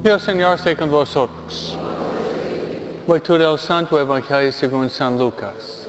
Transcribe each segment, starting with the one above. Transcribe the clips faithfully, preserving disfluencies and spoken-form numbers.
Y el Señor esté con vosotros. Lectura del Santo Evangelio según San Lucas.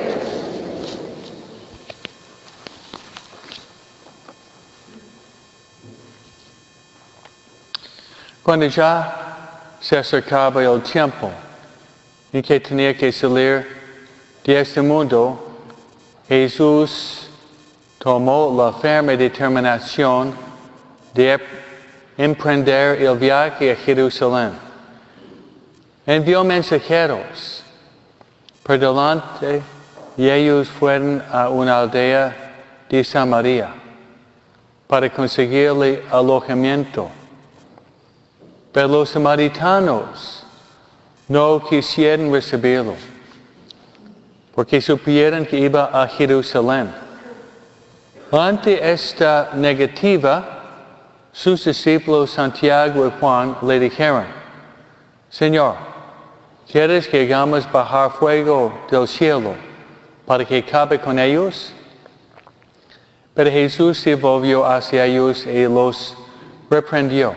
Cuando ya se acercaba el tiempo en que tenía que salir de este mundo, Jesús tomó la firme determinación de emprender el viaje a Jerusalén. Envió mensajeros por delante y ellos fueron a una aldea de Samaria para conseguirle alojamiento. Pero los samaritanos no quisieron recibirlo, porque supieron que iba a Jerusalén. Ante esta negativa, sus discípulos Santiago y Juan le dijeron: Señor, ¿quieres que hagamos bajar fuego del cielo para que acabe con ellos? Pero Jesús se volvió hacia ellos y los reprendió.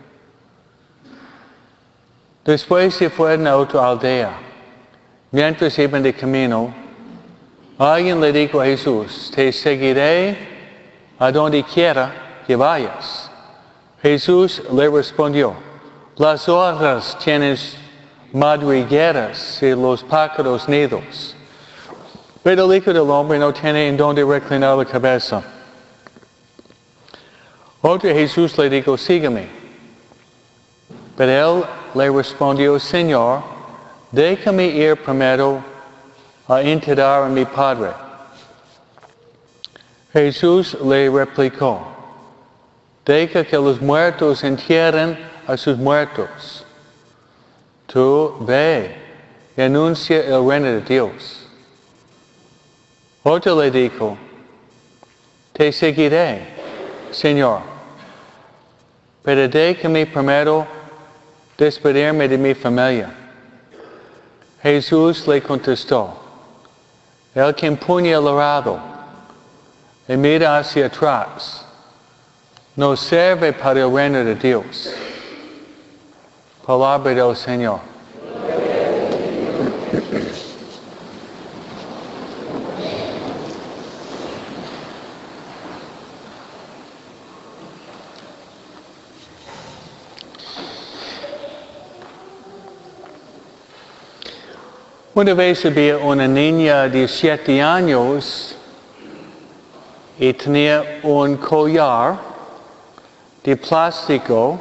Después se fueron a otra aldea. Mientras iban de camino, alguien le dijo a Jesús: Te seguiré a donde quiera que vayas. Jesús le respondió: Las zorras tienen madrigueras y los pájaros nidos, pero el Hijo del Hombre no tiene en dónde reclinar la cabeza. Otro Jesús le dijo: Sígueme. Pero él le respondió: Señor, déjame ir primero a enterrar a mi Padre. Jesús le replicó: Deja que los muertos entierren a sus muertos. Tú ve y anuncia el reino de Dios. Otro le dijo: Te seguiré, Señor, pero déjame primero despedirme de mi familia. Jesús le contestó: El que empuña el arado y mira hacia atrás no sirve para el reino de Dios. Palabra del Señor. Una vez había una niña de siete años y tenía un collar de plástico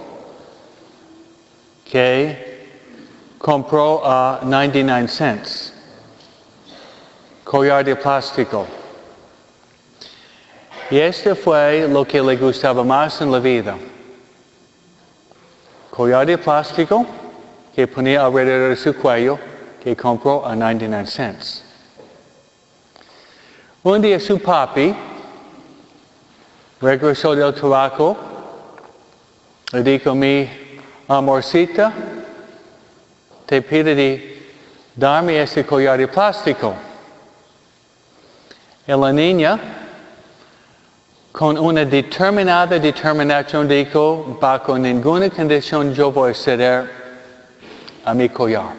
que compró a noventa y nueve cents. Collar de plástico. Y este fue lo que le gustaba más en la vida. Collar de plástico que ponía alrededor de su cuello, que compró a noventa y nueve cents. Un día su papi regresó del trabajo. Le dijo: Mi amorcita, te pido de darme este collar de plástico. Y la niña, con una determinada determinación, dijo: Bajo ninguna condición yo voy a ceder a mi collar.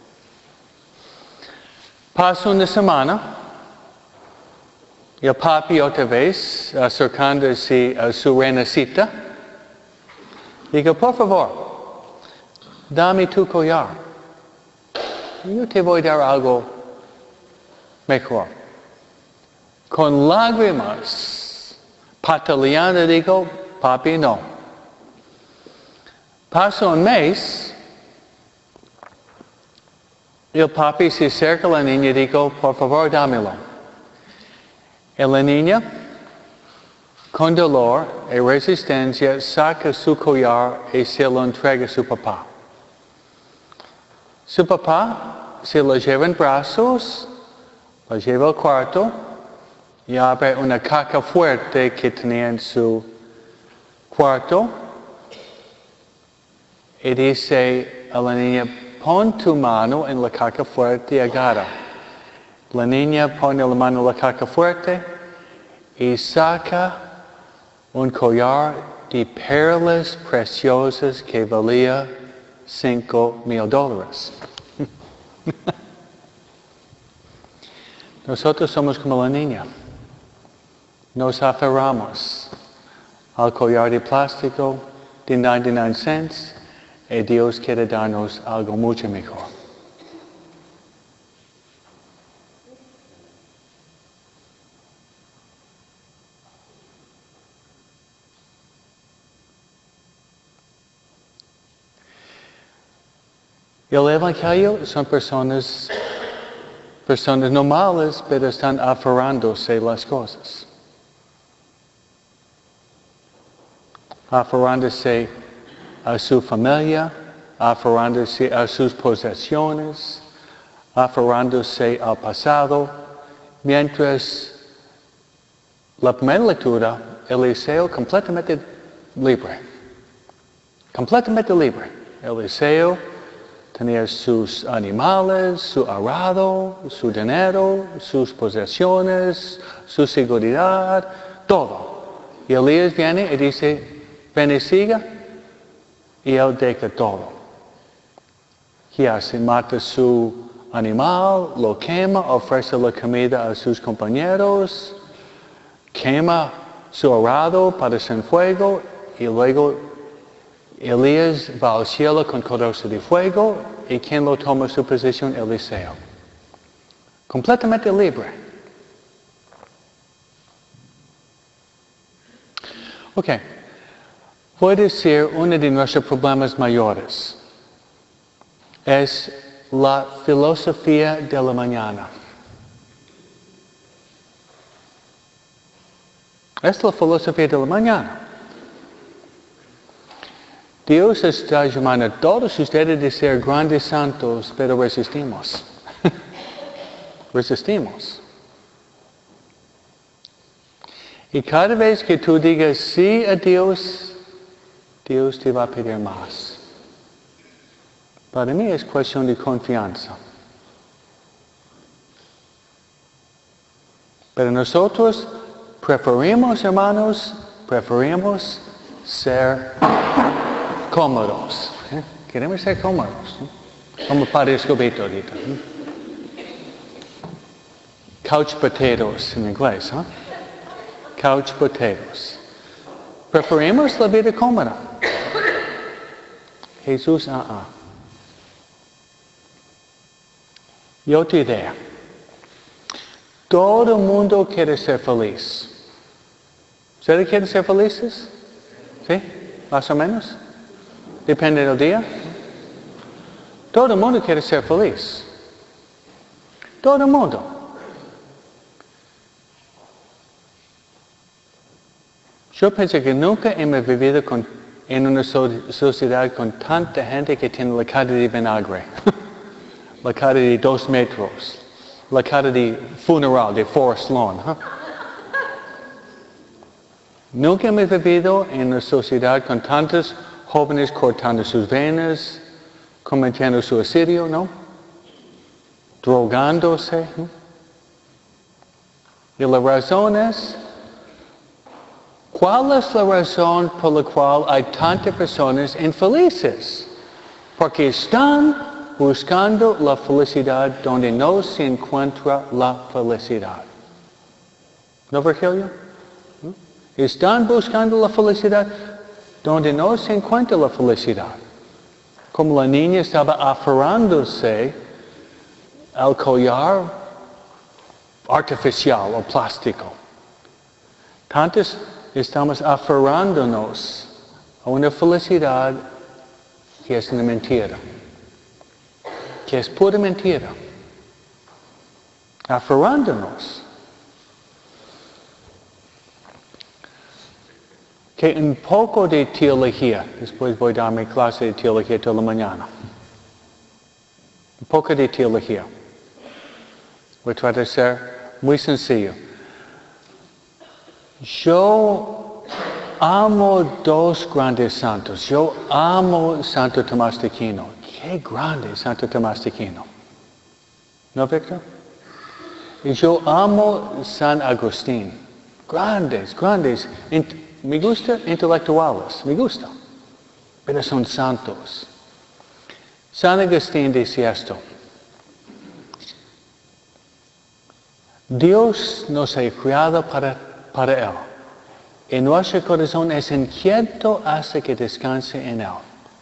Pasó una semana y el papi otra vez, acercándose a su renacita, dijo: Por favor, dame tu collar. Yo te voy a dar algo mejor. Con lágrimas, pataleando, dijo: Papi, no. Pasó un mes. Y el papi se acerca a la niña y dijo: Por favor, dámelo. Y la niña, con dolor y resistencia, saca su collar y se lo entrega a su papá. Su papá se lo lleva en brazos, lo lleva al cuarto y abre una caja fuerte que tenía en su cuarto y dice a la niña: Pon tu mano en la caja fuerte y agarra. La niña pone la mano en la caja fuerte y saca un collar de perlas preciosas que valía cinco mil dólares. Nosotros somos como la niña. Nos aferramos al collar de plástico de noventa y nueve cents y Dios quiere darnos algo mucho mejor. El Evangelio son personas, personas normales, pero están aferrándose las cosas. Aferrándose a su familia, aferrándose a sus posesiones, aferrándose al pasado, mientras la primera lectura, Eliseo completamente libre. Completamente libre. Eliseo tenía sus animales, su arado, su dinero, sus posesiones, su seguridad, todo. Y Elías viene y dice, ven y siga, y él deja todo. ¿Qué hace? Mata su animal, lo quema, ofrece la comida a sus compañeros, quema su arado para hacer fuego, y luego Elías va al cielo con coroza de fuego, y quien lo toma su posición, Eliseo. Completamente libre. Ok. Voy a decir uno de nuestros problemas mayores. Es la filosofía de la mañana. Es la filosofía de la mañana. Dios está llamando a todos ustedes de ser grandes santos, pero resistimos. Resistimos. Y cada vez que tú digas sí a Dios, Dios te va a pedir más. Para mí es cuestión de confianza. Pero nosotros preferimos, hermanos, preferimos ser cómodos. ¿eh? Queremos ser cómodos. ¿eh? Como Padre Escobito ahorita. ¿eh? Couch potatoes en inglés. ¿eh? Couch potatoes. Preferimos la vida cómoda. Jesús, ah, uh-uh. Y otra idea. Todo el mundo quiere ser feliz. ¿Ustedes quieren ser felices? ¿Sí? ¿Más o menos? Depende del día. Todo el mundo quiere ser feliz. Todo el mundo. Yo pienso que nunca hemos vivido con, en una so- sociedad con tanta gente que tiene la cara de vinagre. La cara de dos metros. La cara de funeral de Forest Lawn. ¿eh? Nunca hemos vivido en una sociedad con tantos jóvenes cortando sus venas, cometiendo suicidio, ¿no? Drogándose. ¿no? Y la razón es, ¿cuál es la razón por la cual hay tantas personas infelices? Porque están buscando la felicidad donde no se encuentra la felicidad. ¿No, Virgilio? ¿No? Están buscando la felicidad donde no se encuentra la felicidad. Como la niña estaba aferrándose al collar artificial o plástico. Tantos estamos aferrándonos a una felicidad que es una mentira. Que es pura mentira. Aferrándonos. Que un poco de teología, después voy a dar mi clase de teología toda la mañana. Un poco de teología. Voy a tratar de ser muy sencillo. Yo amo dos grandes santos. Yo amo Santo Tomás de Aquino. Qué grande Santo Tomás de Aquino. ¿No, Víctor? Y yo amo San Agustín. Grandes, grandes. me gusta intelectuales, me gusta, pero son santos. San Agustín dice esto. Dios nos ha creado para, para Él. Y nuestro corazón es inquieto hasta que descanse en Él.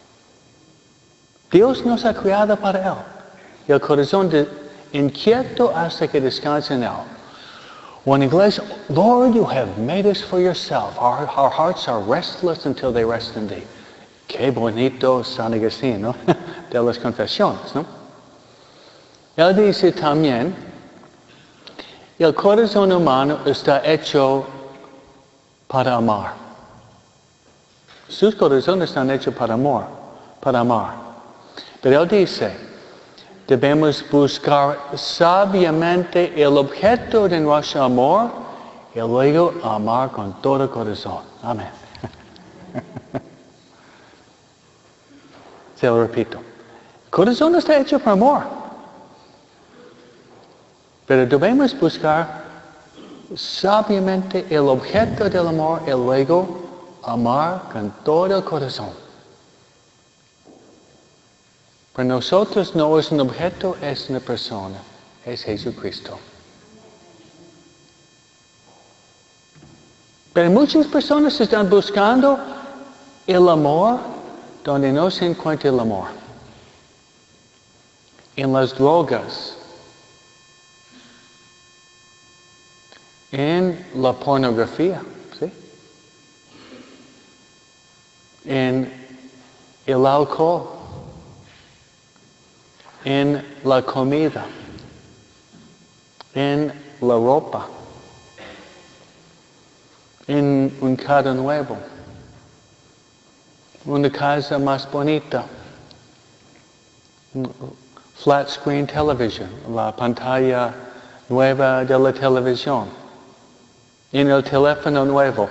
Dios nos ha creado para Él. Y el corazón de, inquieto hasta que descanse en Él. When inglés, Lord, you have made us for yourself. Our, our hearts are restless until they rest in thee. Qué bonito San Agustín, ¿no? De las confesiones, ¿no? Él dice también, el corazón humano está hecho para amar. Sus corazones están hechos para amor, para amar. Pero él dice, debemos buscar sabiamente el objeto de nuestro amor y luego amar con todo el corazón. Amén. Se lo repito. El corazón está hecho para amor. Pero debemos buscar sabiamente el objeto del amor y luego amar con todo el corazón. Para nosotros no es un objeto, es una persona, es Jesucristo. Pero muchas personas están buscando el amor donde no se encuentra el amor. En las drogas, en la pornografía, ¿sí? En el alcohol, en la comida, en la ropa, en un carro nuevo, una casa más bonita, flat screen television, la pantalla nueva de la televisión, en el teléfono nuevo,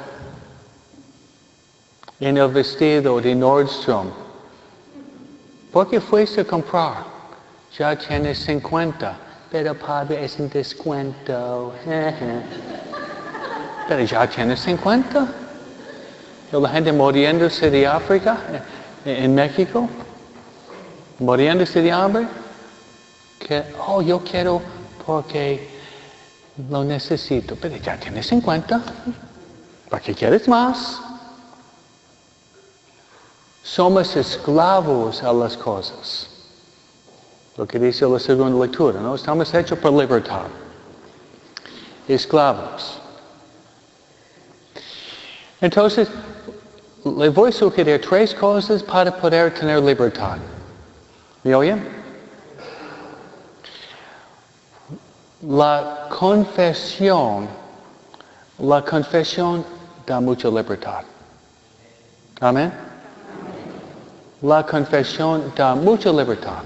en el vestido de Nordstrom. ¿Por qué fuiste a comprar? Ya tienes cincuenta, pero padre es un descuento. Pero ya tienes cincuenta. La gente muriéndose de África, en México, muriéndose de hambre, que, oh, yo quiero porque lo necesito, pero ya tienes cincuenta. ¿Para qué quieres más? Somos esclavos a las cosas. Lo que dice la segunda lectura, ¿no? Estamos hechos por libertad. Esclavos. Entonces, le voy a sugerir tres cosas para poder tener libertad. ¿Me oyen? La confesión, la confesión da mucha libertad. Amén. La confesión da mucha libertad.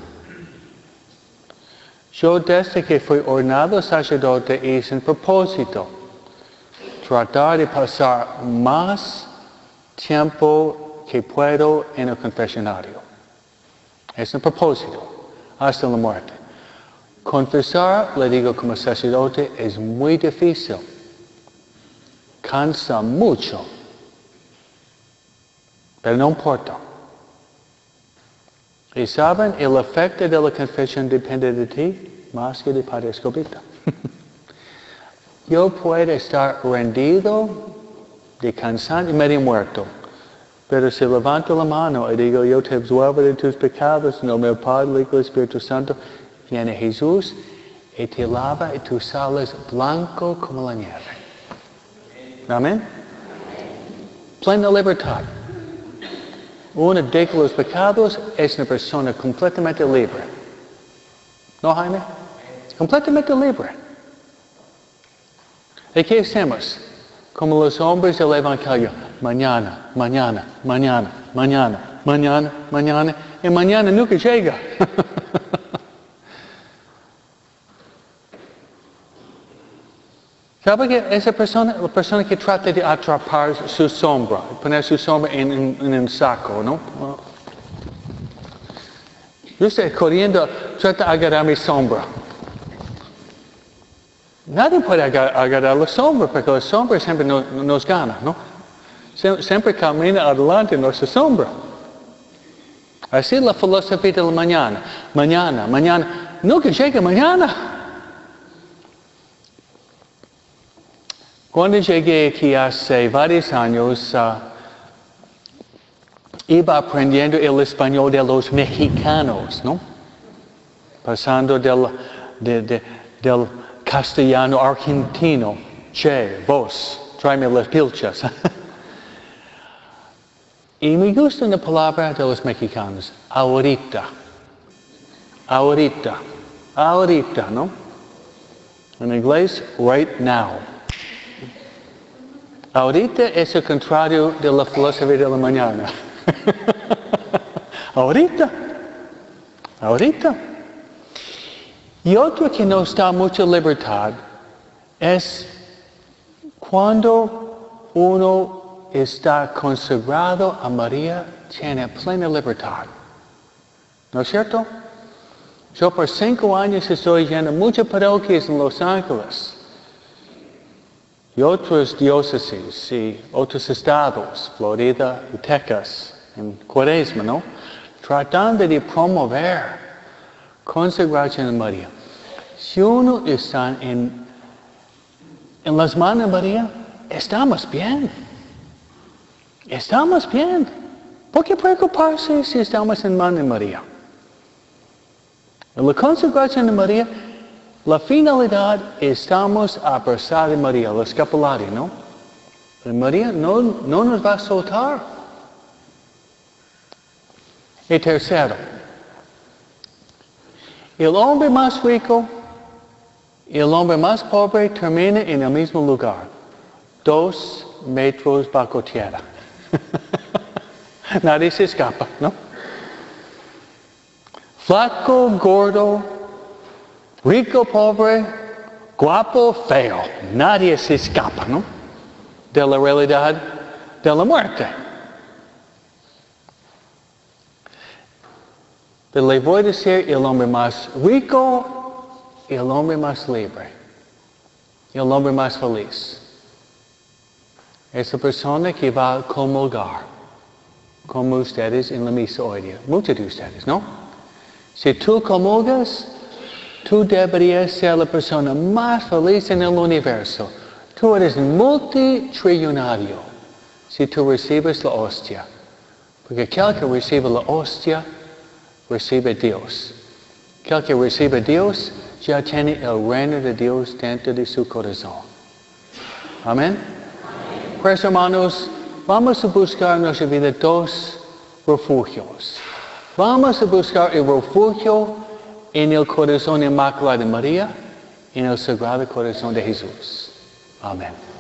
Yo desde que fui ordenado sacerdote hice un propósito. Tratar de pasar más tiempo que puedo en el confesionario. Es un propósito hasta la muerte. Confesar, le digo como sacerdote, es muy difícil. Cansa mucho. Pero no importa. Y saben, el efecto de la confesión depende de ti más que de Padre Escobita. Yo puedo estar rendido, de cansado y medio muerto. Pero si levanto la mano y digo, yo te absuelvo de tus pecados, en el nombre del Padre, del Hijo y del Espíritu Santo, viene Jesús y te lava y tú sales blanco como la nieve. Amén. Plena libertad. Uno de los pecados es una persona completamente libre. ¿No, Jaime? Completamente libre. ¿Y qué hacemos? Como los hombres del Evangelio. Mañana, mañana, mañana, mañana, mañana, mañana. Y mañana nunca llega. ¿Sabe que esa persona, la persona que trata de atrapar su sombra, poner su sombra en, en, en un saco, ¿no? Yo estoy corriendo, trata de agarrar mi sombra. Nadie puede agar, agarrar la sombra, porque la sombra siempre no, nos gana, ¿no? siempre camina adelante en nuestra sombra. Así es la filosofía de la mañana. Mañana, mañana. Nunca llega mañana. Cuando llegué aquí hace varios años, uh, iba aprendiendo el español de los mexicanos, ¿no? Pasando del, de, de, del castellano argentino. Che, vos, tráeme las pilchas. Y me gusta una palabra de los mexicanos, ahorita. Ahorita. Ahorita, ¿no? En inglés, right now. Ahorita es el contrario de la filosofía de la mañana. Ahorita. Ahorita. Y otro que nos da mucha libertad es cuando uno está consagrado a María, tiene plena libertad. ¿No es cierto? Yo por cinco años estoy yendo a muchas parroquias en Los Ángeles y otras diócesis y otros estados, Florida y Texas, en Cuaresma, ¿no? Tratando de promover consagración a María. Si uno está en, en las manos de María, estamos bien. Estamos bien. ¿Por qué preocuparse si estamos en manos de María? En la consagración de María, la finalidad estamos abrazados de María, la escapularia, ¿no? Y María no, no nos va a soltar. Y tercero, el hombre más rico y el hombre más pobre terminan en el mismo lugar. Dos metros bajo tierra. Nadie se escapa, ¿no? Flaco, gordo, rico, pobre, guapo, feo. Nadie se escapa, ¿no? De la realidad de la muerte. Pero le voy a decir el hombre más rico y el hombre más libre. Y el hombre más feliz. Es la persona que va a comulgar, como ustedes en la misa hoy día. Muchos de ustedes, ¿no? Si tú comulgas, tú deberías ser la persona más feliz en el universo. Tú eres multitrillonario si tú recibes la hostia. Porque aquel que recibe la hostia, recibe a Dios. Aquel que recibe a Dios, ya tiene el reino de Dios dentro de su corazón. Amén. Pues hermanos, vamos a buscar en nuestra vida dos refugios. Vamos a buscar el refugio en el corazón inmaculado de María y en el Sagrado Corazón de Jesús. Amén.